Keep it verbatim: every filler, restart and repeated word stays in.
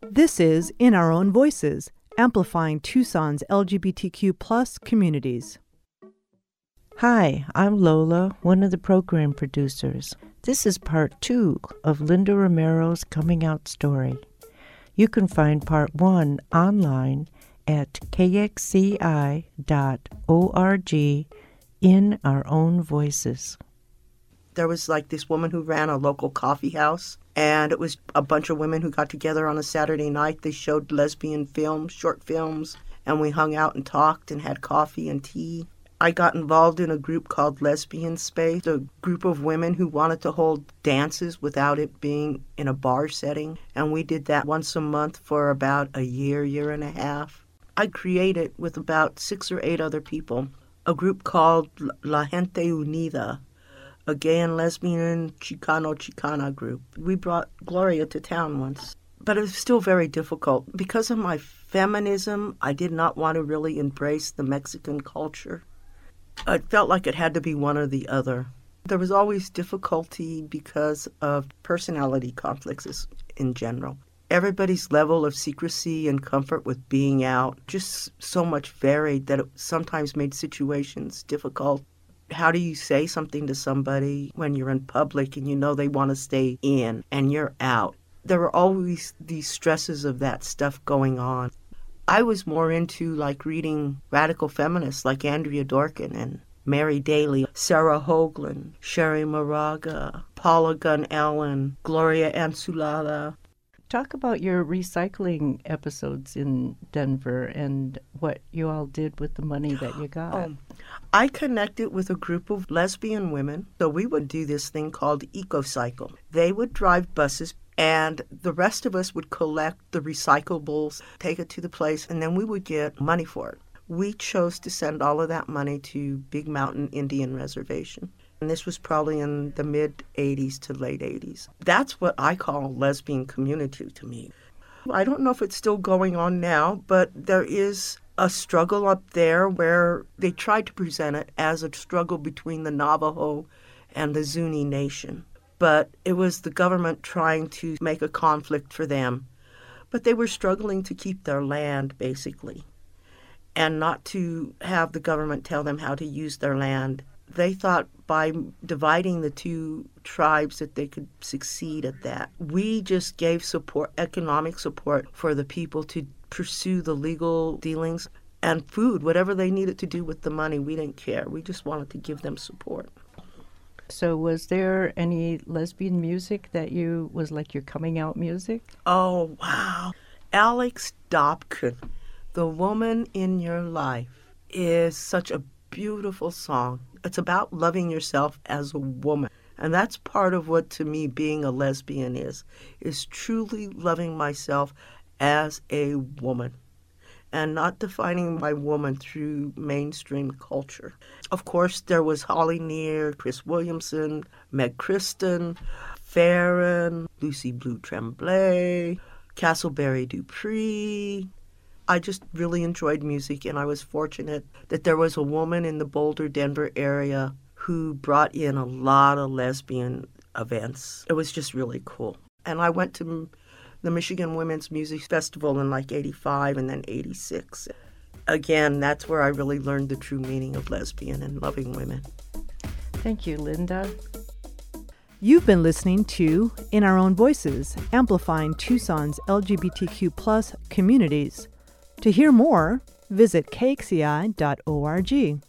This is In Our Own Voices, amplifying Tucson's L G B T Q plus communities. Hi, I'm Lola, one of the program producers. This is part two of Linda Romero's coming out story. You can find part one online at k x c i dot org in Our Own Voices. There was like this woman who ran a local coffee house, and it was a bunch of women who got together on a Saturday night. They showed lesbian films, short films, and we hung out and talked and had coffee and tea. I got involved in a group called Lesbian Space, a group of women who wanted to hold dances without it being in a bar setting, and we did that once a month for about a year, year and a half. I created, with about six or eight other people, a group called La Gente Unida, a gay and lesbian Chicano-Chicana group. We brought Gloria to town once, but it was still very difficult. Because of my feminism, I did not want to really embrace the Mexican culture. I felt like it had to be one or the other. There was always difficulty because of personality conflicts in general. Everybody's level of secrecy and comfort with being out just so much varied that it sometimes made situations difficult. How do you say something to somebody when you're in public and you know they want to stay in and you're out? There were always these stresses of that stuff going on. I was more into like reading radical feminists like Andrea Dworkin and Mary Daly, Sarah Hoagland, Sherry Moraga, Paula Gunn-Ellen, Gloria Anzulada. Talk about your recycling episodes in Denver and what you all did with the money that you got. Oh, I connected with a group of lesbian women. So we would do this thing called EcoCycle. They would drive buses, and the rest of us would collect the recyclables, take it to the place, and then we would get money for it. We chose to send all of that money to Big Mountain Indian Reservation. And this was probably in the mid-eighties to late eighties. That's what I call lesbian community to me. I don't know if it's still going on now, but there is a struggle up there where they tried to present it as a struggle between the Navajo and the Zuni Nation. But it was the government trying to make a conflict for them. But they were struggling to keep their land, basically, and not to have the government tell them how to use their land. They thought by dividing the two tribes that they could succeed at that. We just gave support, economic support for the people to pursue the legal dealings and food, whatever they needed to do with the money. We didn't care. We just wanted to give them support. So was there any lesbian music that you, was like your coming out music? Oh, wow. Alex Dobkin, The Woman in Your Life, is such a beautiful song. It's about loving yourself as a woman. And that's part of what, to me, being a lesbian is, is truly loving myself as a woman and not defining my woman through mainstream culture. Of course, there was Holly Near, Chris Williamson, Meg Kristen, Farron, Lucy Blue Tremblay, Castleberry Dupree. I just really enjoyed music, and I was fortunate that there was a woman in the Boulder, Denver area who brought in a lot of lesbian events. It was just really cool. And I went to the Michigan Women's Music Festival in like eighty-five and then eighty-six. Again, that's where I really learned the true meaning of lesbian and loving women. Thank you, Linda. You've been listening to In Our Own Voices, amplifying Tucson's L G B T Q plus communities. To hear more, visit k x c i dot org.